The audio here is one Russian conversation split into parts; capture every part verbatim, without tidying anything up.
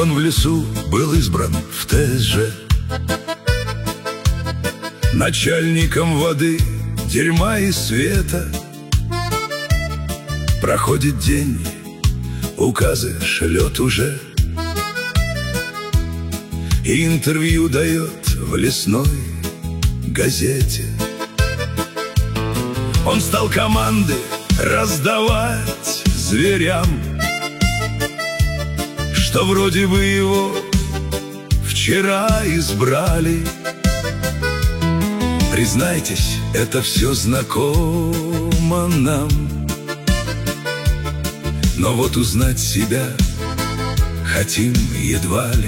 Он в лесу был избран в ТСЖ начальником воды, дерьма и света. Проходит день, указы шлет уже, и интервью дает в лесной газете. Он стал команды раздавать зверям, что вроде бы его вчера избрали. Признайтесь, это все знакомо нам, но вот узнать себя хотим едва ли.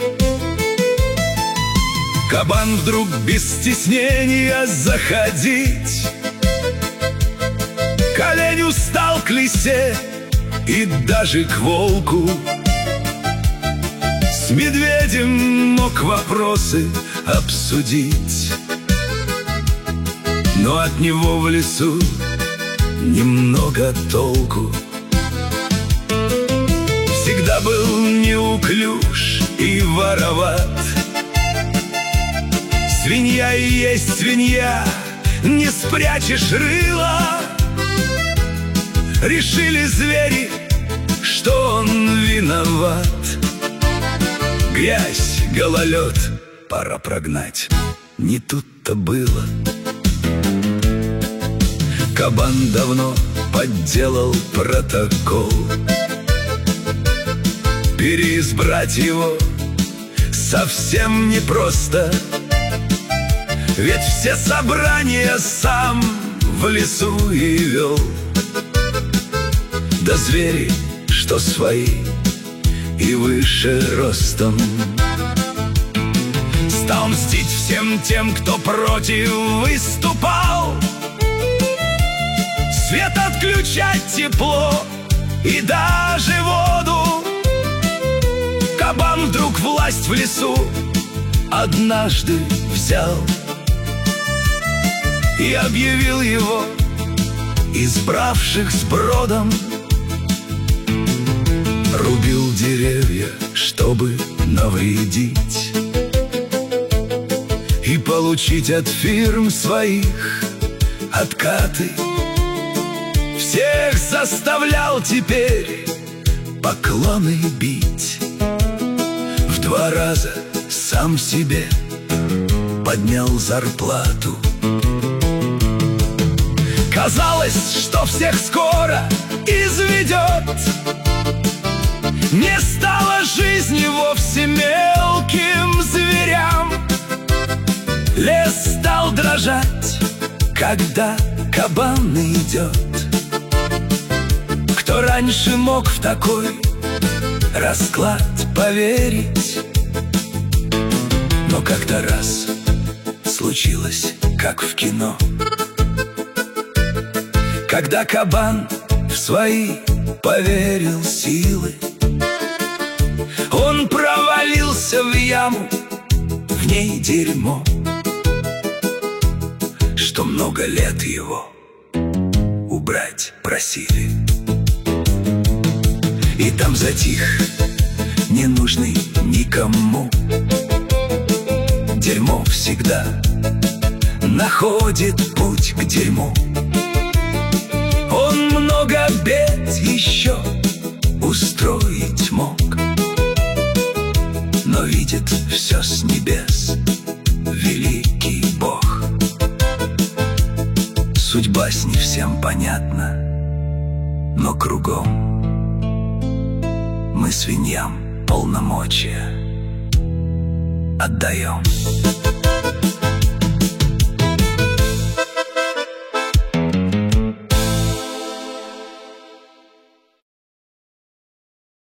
Кабан вдруг без стеснения заходить к оленю стал, к лисе и даже к волку. С медведем мог вопросы обсудить, но от него в лесу немного толку. Всегда был неуклюж и вороват. Свинья и есть свинья, не спрячешь рыла. Решили звери, что он виноват. Грязь, гололед, пора прогнать. Не тут-то было. Кабан давно подделал протокол. Переизбрать его совсем непросто, ведь все собрания сам в лесу и вел. Да звери, что свои и выше ростом, стал мстить всем тем, кто против выступал. Свет отключать, тепло и даже воду. Кабан вдруг власть в лесу однажды взял и объявил его избравших сбродом. Рубил деревья, чтобы навредить и получить от фирм своих откаты. Всех заставлял теперь поклоны бить. В два раза сам себе поднял зарплату. Казалось, что всех скоро изведет. Не стало жизни вовсе мелким зверям. Лес стал дрожать, когда кабан идет. Кто раньше мог в такой расклад поверить? Но как-то раз случилось, как в кино, когда кабан в свои поверил силы. Он провалился в яму, в ней дерьмо, что много лет его убрать просили. И там затих, ненужный никому. Дерьмо всегда находит путь к дерьму. Он много бед еще устроить мог, но видит все с небес великий Бог. Судьба с не всем понятна, но кругом мы свиньям полномочия отдаем.